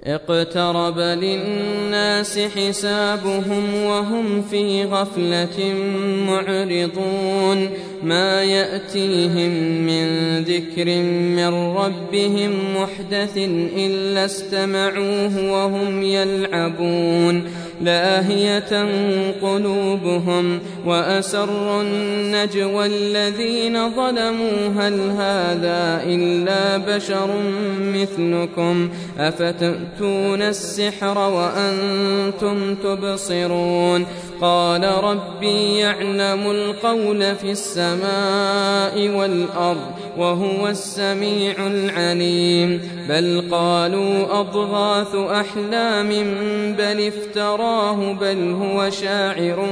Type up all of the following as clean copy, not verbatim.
اقترب للناس حسابهم وهم في غفلة معرضون ما يأتيهم من ذكر من ربهم محدث إلا استمعوه وهم يلعبون لاهية قلوبهم وأسروا النجوى الذين ظلموا هل هذا إلا بشر مثلكم أفتأتون السحر وأنتم تبصرون قال ربي يعلم القول في السماء والأرض وهو السميع العليم بل قالوا أضغاث أحلام بل افتراه بل هو شاعر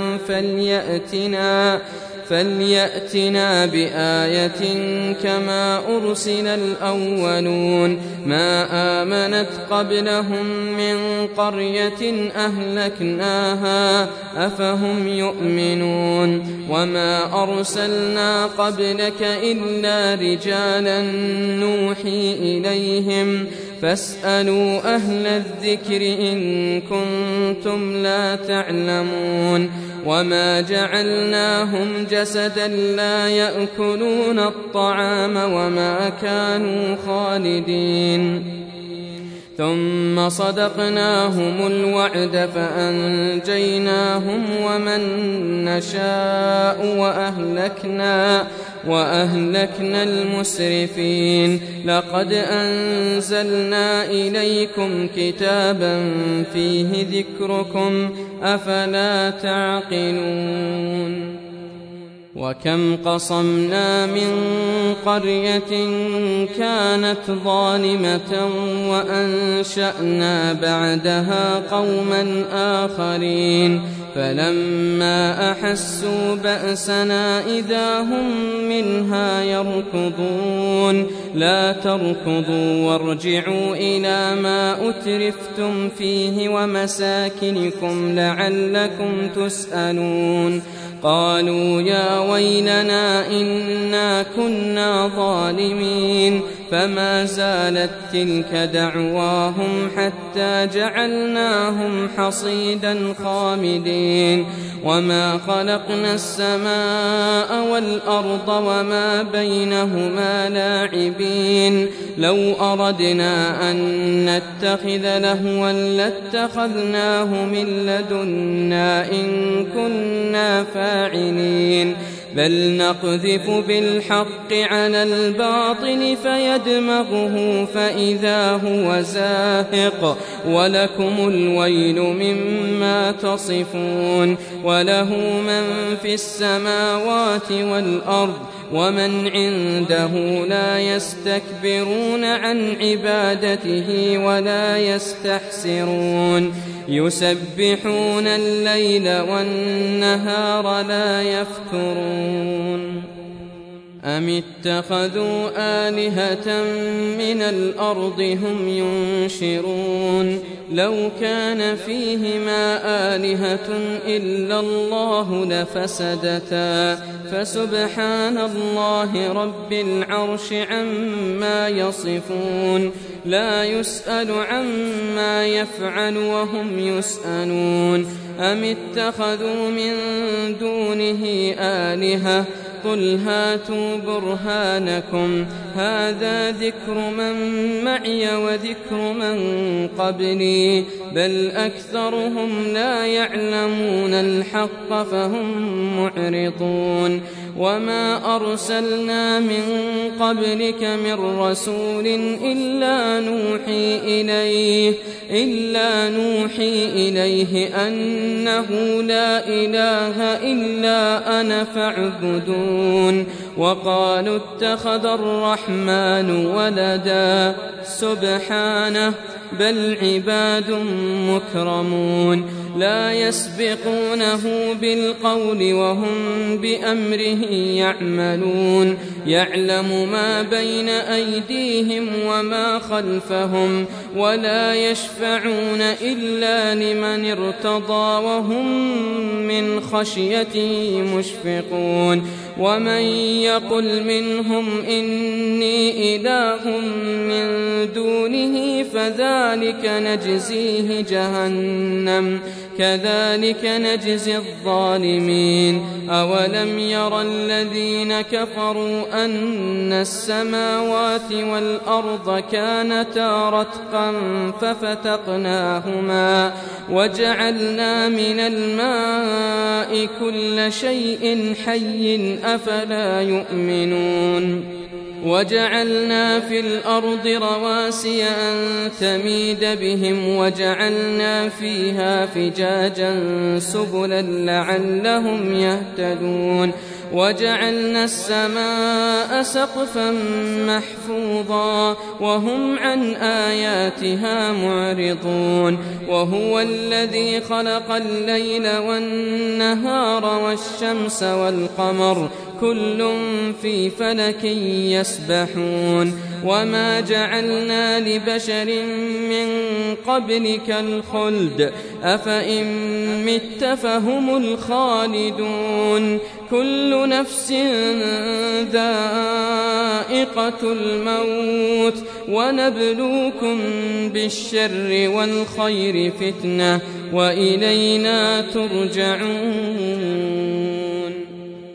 فليأتنا بآية كما أرسل الأولون ما آمنت قبلهم من قرية أهلكناها أفهم يؤمنون وما أرسلنا قبلك إلا رجالا نوحي إليهم فاسألوا أهل الذكر إن كنتم لا تعلمون وما جعلناهم جسدا لا يأكلون الطعام وما كانوا خالدين ثم صدقناهم الوعد فأنجيناهم ومن نشاء وأهلكنا المسرفين لقد أنزلنا إليكم كتابا فيه ذكركم أفلا تعقلون وكم قصمنا من قرية كانت ظالمة وأنشأنا بعدها قوما آخرين فلما أحسوا بأسنا إذا هم منها يركضون لا تركضوا وارجعوا إلى ما أترفتم فيه ومساكنكم لعلكم تسألون قالوا يا ويلنا إنا كنا ظالمين فما زالت تلك دعواهم حتى جعلناهم حصيدا خامدين وما خلقنا السماء والأرض وما بينهما لاعبين لو أردنا أن نتخذ لهوا لاتخذناه من لدنا إن كنا فاعلين بل نقذف بالحق على الباطل فيدمغه فإذا هو زاهق ولكم الويل مما تصفون وله من في السماوات والأرض ومن عنده لا يستكبرون عن عبادته ولا يستحسرون يسبحون الليل والنهار لا يفترون أم اتخذوا آلهة من الأرض هم ينشرون لو كان فيهما آلهة إلا الله لفسدتا فسبحان الله رب العرش عما يصفون لا يسأل عما يفعل وهم يسألون أم اتخذوا من دونه آلهة قل هاتوا برهانكم هذا ذكر من معي وذكر من قبلي بل أكثرهم لا يعلمون الحق فهم معرضون وما أرسلنا من قبلك من رسول إلا نوحي إليه أنه لا إله إلا أنا فاعبدون وقالوا اتخذ الرحمن ولدا سبحانه بل عباد مكرمون لا يسبقونه بالقول وهم بأمره يعملون يعلم ما بين أيديهم وما خلفهم ولا يشفعون إلا لمن ارتضى وهم من خشيته مشفقون ومن يقل منهم إني إله من دونه فذلك نجزيه جهنم كذلك نجزي الظالمين أولم ير الذين كفروا أن السماوات والأرض كانتا رتقا ففتقناهما وجعلنا من الماء كل شيء حي أفلا يؤمنون وجعلنا في الأرض رواسي أن تميد بهم وجعلنا فيها فجاجا سبلا لعلهم يهتدون وجعلنا السماء سقفا محفوظا وهم عن آياتها معرضون وهو الذي خلق الليل والنهار والشمس والقمر كل في فلك يسبحون وما جعلنا لبشر من قبلك الخلد أفإن مت فهم الخالدون كل نفس ذائقة الموت ونبلوكم بالشر والخير فتنة وإلينا ترجعون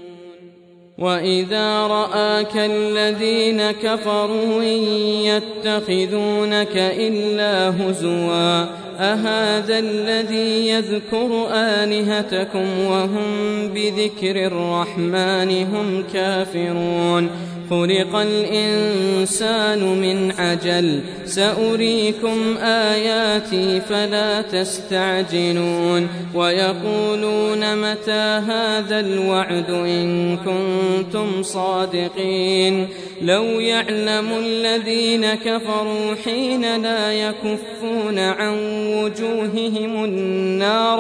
وإذا رآك الذين كفروا يتخذونك إلا هزوا أهذا الذي يذكر آلهتكم وهم بذكر الرحمن هم كافرون خلق الإنسان من عجل سأريكم آياتي فلا تستعجلون ويقولون متى هذا الوعد إن كنتم صادقين لو يعلم الذين كفروا حين لا يكفون عن وجوههم النار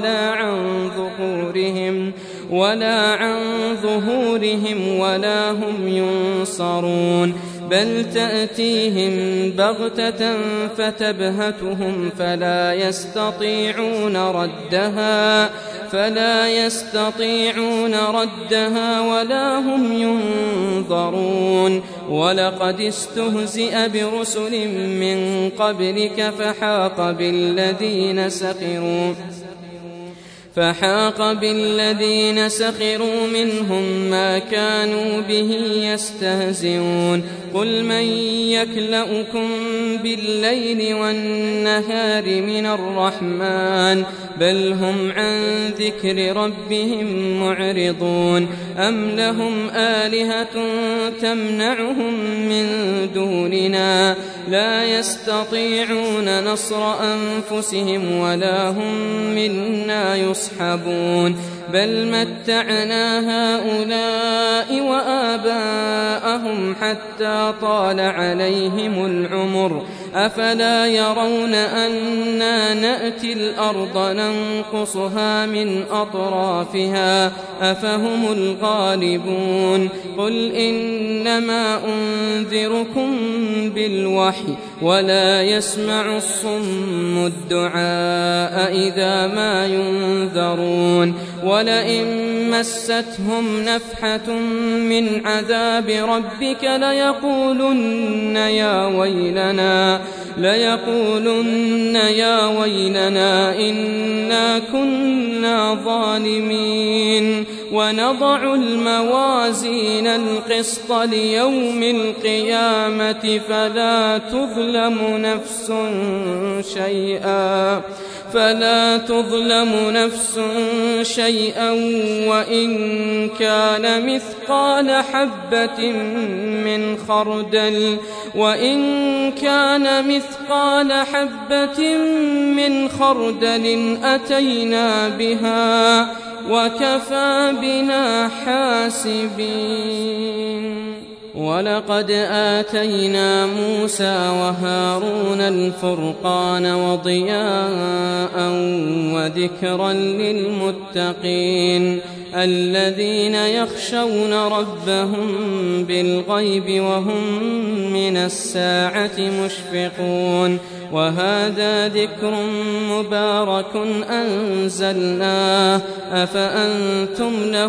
ولا عن ظهورهم ولا هم ينصرون بل تأتيهم بغتة فتبهتهم فلا يستطيعون ردها ولا هم ينظرون ولقد استهزئ برسل من قبلك فحاق بالذين سخروا منهم ما كانوا به يستهزئون قل من يكلؤكم بالليل والنهار من الرحمن بل هم عن ذكر ربهم معرضون أم لهم آلهة تمنعهم من دوننا لا يستطيعون نصر أنفسهم ولا هم منا يصحبون بل متعنا هؤلاء وآباءهم حتى طال عليهم العمر أفلا يرون أنا نأتي الأرض ننقصها من أطرافها أفهم الغالبون قل إنما أنذركم بالوحي ولا يسمع الصم الدعاء إذا ما ينذرون ولئن مستهم نفحة من عذاب ربك ليقولن يا ويلنا إنا كنا ظالمين ونضع الموازين القسط ليوم القيامة فلا تظلم نفس شيئا وإن كان مثقال حبة من خردل أتينا بها وكفى بنا حاسبين ولقد آتينا موسى وهارون الفرقان وضياء وذكرا للمتقين الذين يخشون ربهم بالغيب وهم من الساعة مشفقون وهذا ذكر مبارك أنزلناه أفأنتم له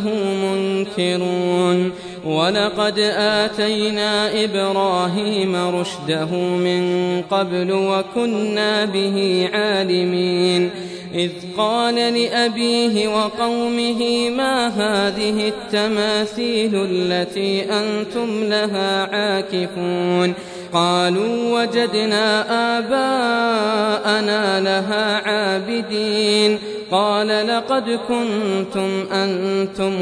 منكرون ولقد آتينا إبراهيم رشده من قبل وكنا به عالمين إذ قال لأبيه وقومه ما هذه التماثيل التي أنتم لها عاكفون قالوا وجدنا آباءنا لها عابدين قال لقد كنتم أنتم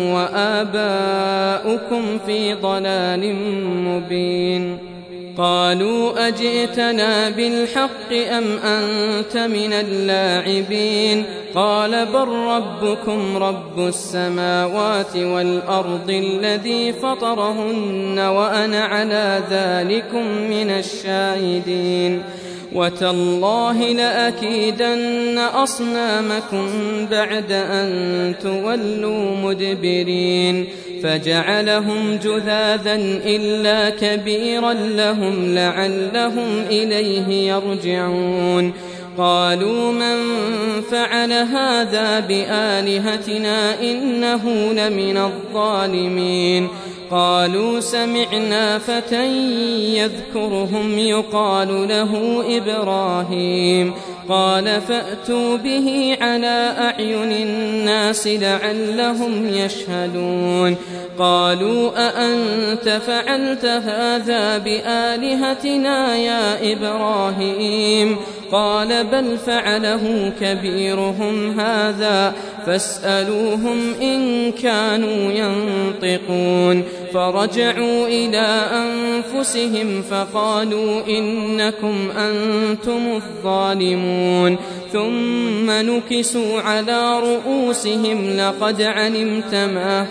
وآباؤكم في ضلال مبين قالوا أجئتنا بالحق أم أنت من اللاعبين قال بل ربكم رب السماوات والأرض الذي فطرهن وأنا على ذلكم من الشاهدين وتالله لأكيدن أصنامكم بعد أن تولوا مدبرين فجعلهم جذاذا إلا كبيرا لهم لعلهم إليه يرجعون قالوا من فعل هذا بآلهتنا إنه لمن الظالمين قالوا سمعنا فتى يذكرهم يقال له إبراهيم قال فأتوا به على أعين الناس لعلهم يشهدون قالوا أأنت فعلت هذا بآلهتنا يا إبراهيم قال بل فعله كبيرهم هذا فاسألوهم إن كانوا ينطقون فرجعوا إلى أنفسهم فقالوا إنكم أنتم الظالمون ثم نكسوا على رؤوسهم لقد علمت ما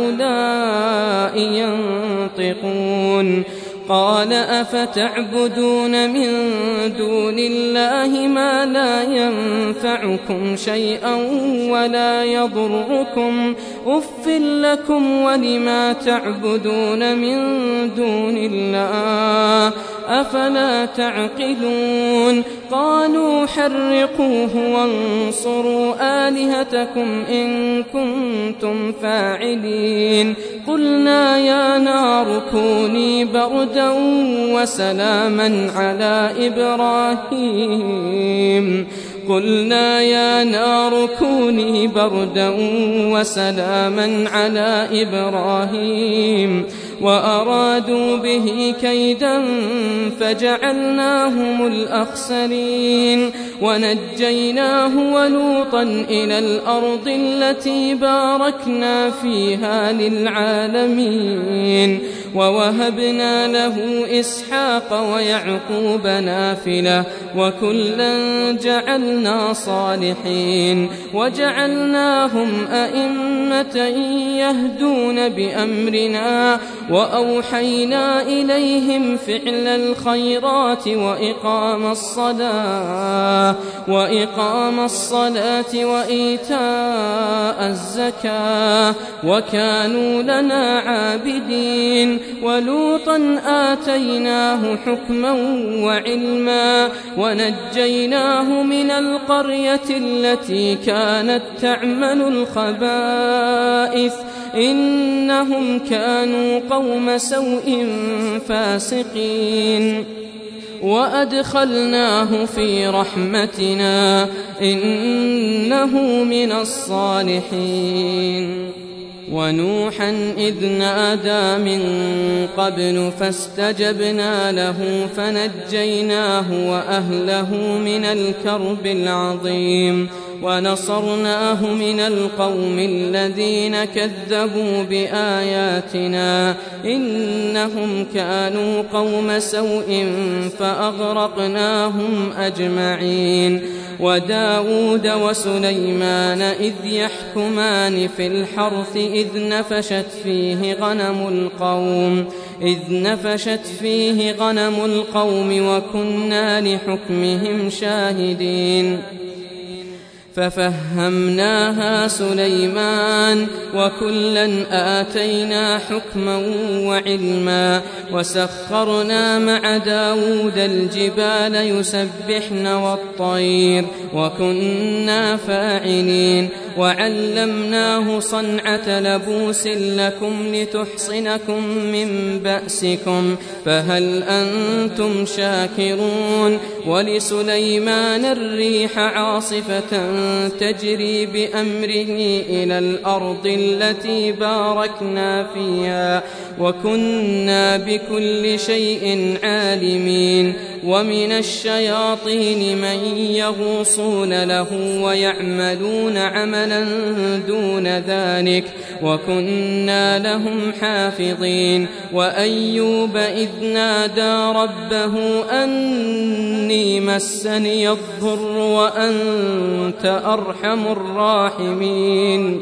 هؤلاء ينطقون قال أفتعبدون من دون الله ما لا ينفعكم شيئا ولا يضركم أف لكم ولما تعبدون من دون الله أفلا تعقلون قالوا حرقوه وانصروا آلهتكم إن كنتم فاعلين قلنا يا نار كوني بردا وسلاما على إبراهيم قلنا يا نار كوني بردا وسلاما على إبراهيم وأرادوا به كيدا فجعلناهم الأخسرين ونجيناه ولوطا إلى الأرض التي باركنا فيها للعالمين ووهبنا له إسحاق ويعقوب نافلة وكلا جعلنا صالحين وجعلناهم أئمة يهدون بأمرنا وأوحينا إليهم فعل الخيرات وإقام الصلاة وإيتاء الزكاة وكانوا لنا عابدين ولوطا آتيناه حكما وعلما ونجيناه من القرية التي كانت تعمل الخبائث إنهم كانوا قوم سوء فاسقين وأدخلناه في رحمتنا إنه من الصالحين ونوحا إذ نادى من قبل فاستجبنا له فنجيناه وأهله من الكرب العظيم ونصرناه من القوم الذين كذبوا بآياتنا إنهم كانوا قوم سوء فأغرقناهم أجمعين وداود وسليمان إذ يحكمان في الحرث إذ نفشت فيه غنم القوم وكنا لحكمهم شاهدين ففهمناها سليمان وكلا آتينا حكما وعلما وسخرنا مع داود الجبال يسبحن والطير وكنا فاعلين وعلمناه صنعة لبوس لكم لتحصنكم من بأسكم فهل أنتم شاكرون ولسليمان الريح عاصفة تجري بأمره إلى الأرض التي باركنا فيها وكنا بكل شيء عالمين ومن الشياطين من يغوصون له ويعملون عملا دون ذلك وكنا لهم حافظين وأيوب إذ نادى ربه أني مسني الضر وأنت أرحم الراحمين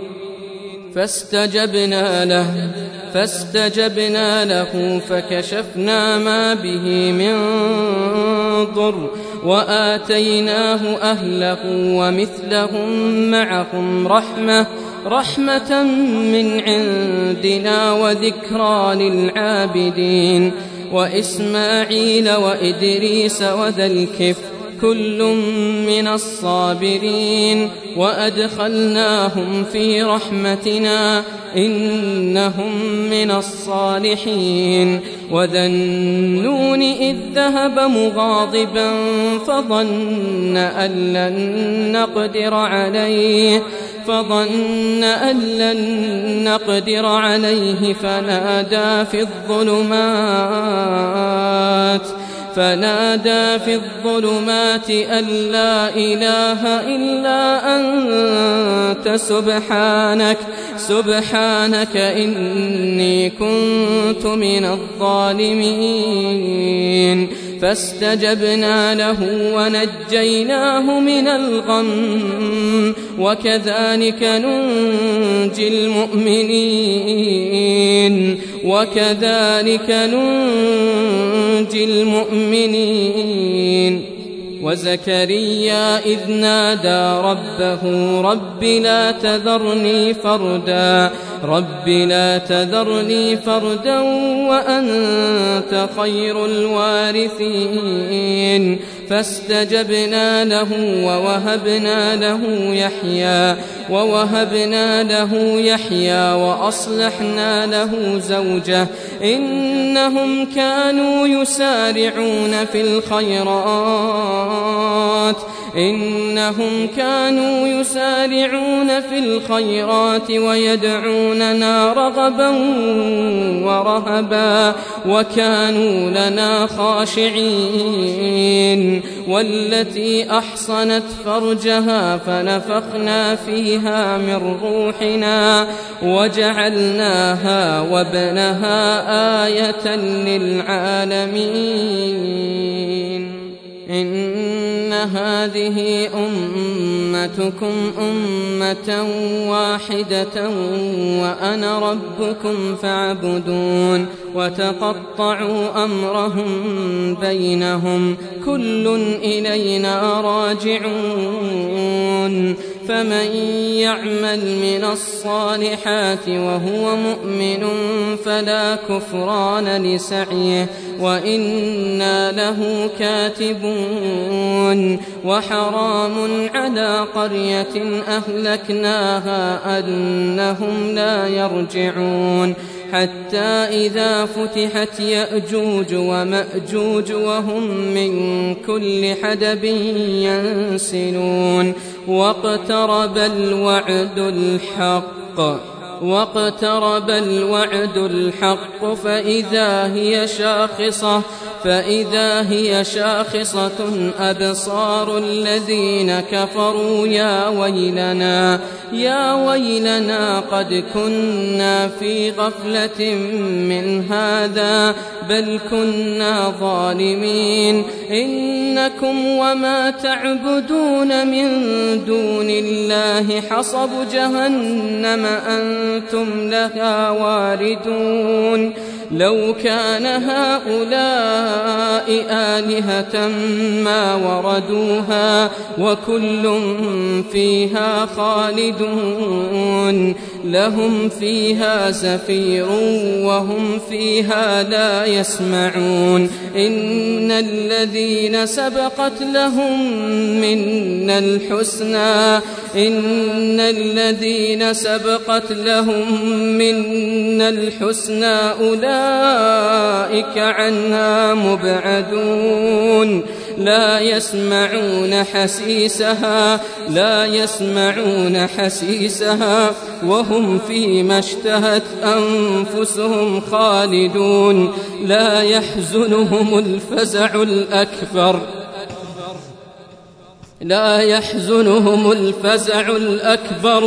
فاستجبنا له فكشفنا ما به من ضر وآتيناه أهله ومثلهم معهم رحمة من عندنا وذكرى للعابدين وإسماعيل وإدريس وذا الكفل كل من الصابرين وأدخلناهم في رحمتنا إنهم من الصالحين وذا النون إذ ذهب مغاضبا فظن أن لن نقدر عليه فنادى في الظلمات أن لا إله إلا أنت سبحانك إني كنت من الظالمين فاستجبنا له ونجيناه من الغم وكذلك ننجي المؤمنين وزكريا إذ نادى ربه رب لا تذرني فردا وأنت خير الوارثين فاستجبنا له ووهبنا له يحيى وأصلحنا له زوجه إنهم كانوا يسارعون في الخيرات ويدعوننا رغبا ورهبا وكانوا لنا خاشعين والتي أحصنت فرجها فنفخنا فيها من روحنا وجعلناها وابنها آية للعالمين إن هذه أمتكم أمة واحدة وأنا ربكم فاعبدون وتقطعوا أمرهم بينهم كل إلينا راجعون فمن يعمل من الصالحات وهو مؤمن فلا كفران لسعيه وإنا له كاتبون وحرام على قرية أهلكناها أنهم لا يرجعون حتى إذا فتحت يأجوج ومأجوج وهم من كل حدب ينسلون واقترب الوعد الحق فإذا هي شاخصة أبصار الذين كفروا يا ويلنا قد كنا في غفلة من هذا بل كنا ظالمين إنكم وما تعبدون من دون الله حصب جهنم أنتم لها واردون لو كان هؤلاء آلهة ما وردوها وكل فيها خالدون لهم فيها زفير وهم فيها لا يسمعون إن الذين سبقت لهم منا الحسنى أولئك عنها مبعدون لا يسمعون حسيسها وهم فيما اشتهت أنفسهم خالدون لا يحزنهم الفزع الأكبر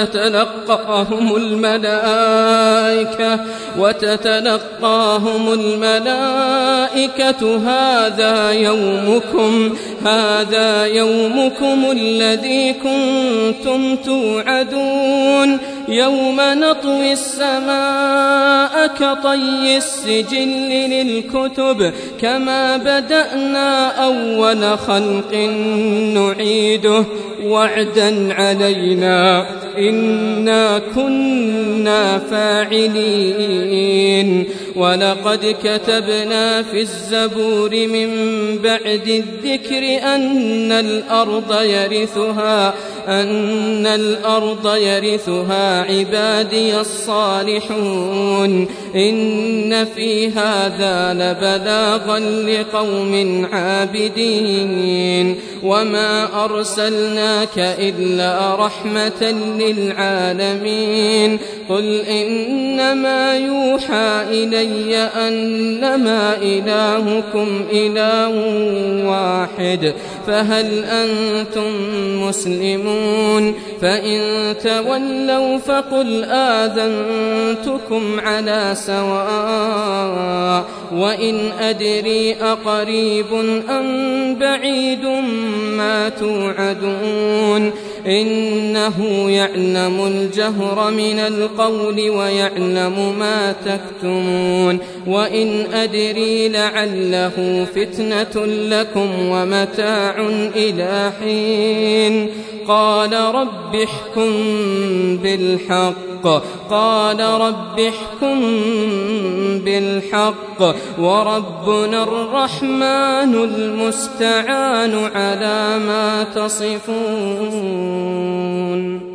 وتتلقاهم الملائكة هذا يومكم الذي كنتم توعدون يوم نطوي السماء كطي السجل للكتب كما بدأنا أول خلق نعيده وعدا علينا إنا كنا فاعلين ولقد كتبنا في الزبور من بعد الذكر أن الأرض يرثها عبادي الصالحون إن في هذا لبلاغا لقوم عابدين وما أرسلناك إلا رحمة للعالمين قل إنما يوحى إلي أنما إلهكم إله واحد فهل أنتم مسلمون فإن تولوا فقل آذنتكم على سواء وإن أدري أقريب أم بعيد ما توعدون إنه يعلم الجهر من القول ويعلم ما تكتمون وإن أدري لعله فتنة لكم ومتاع إلى حين قال رب احكم بالحق وربنا الرحمن المستعان على ما تصفون.